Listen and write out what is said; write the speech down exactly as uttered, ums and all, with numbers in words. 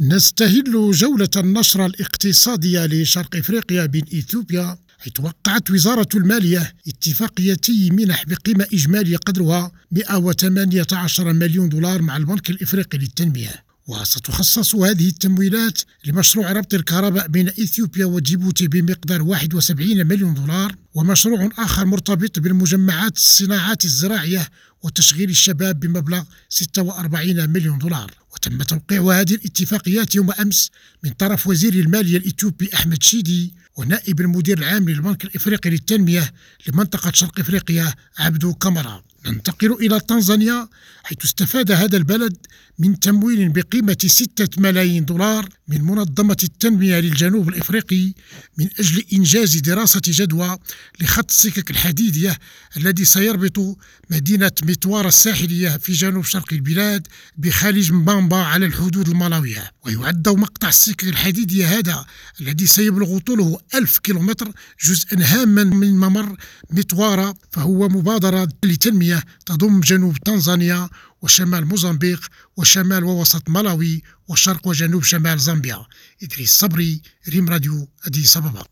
نستهل جولة النشرة الاقتصادية لشرق إفريقيا بين إثيوبيا، حيث وقعت وزارة المالية اتفاقيتي منح بقيمة إجمالية قدرها مئة وثمانية عشر مليون دولار مع البنك الإفريقي للتنمية، وستخصص هذه التمويلات لمشروع ربط الكهرباء بين إثيوبيا وجيبوتي بمقدار واحد وسبعين مليون دولار، ومشروع آخر مرتبط بالمجمعات الصناعات الزراعية وتشغيل الشباب بمبلغ ستة وأربعين مليون دولار. وتم توقيع هذه الاتفاقيات يوم أمس من طرف وزير المالية الإثيوبي أحمد شيدي ونائب المدير العام للبنك الإفريقي للتنمية لمنطقة شرق إفريقيا عبدو كامارا. ننتقل إلى تنزانيا، حيث استفاد هذا البلد من تمويل بقيمة ستة ملايين دولار من منظمة التنمية للجنوب الإفريقي من أجل إنجاز دراسة جدوى لخط السكك الحديدية الذي سيربط مدينة متوارا الساحلية في جنوب شرق البلاد بخليج مبامبا على الحدود الملاوية. ويعد مقطع السكك الحديدية هذا الذي سيبلغ طوله ألف كيلومتر جزءا هاما من ممر متوارا، فهو مبادرة لتنمية تضم جنوب تنزانيا وشمال موزمبيق وشمال ووسط ملاوي وشرق وجنوب شمال زامبيا. إدريس صبري، ريم راديو، أديس أبابا.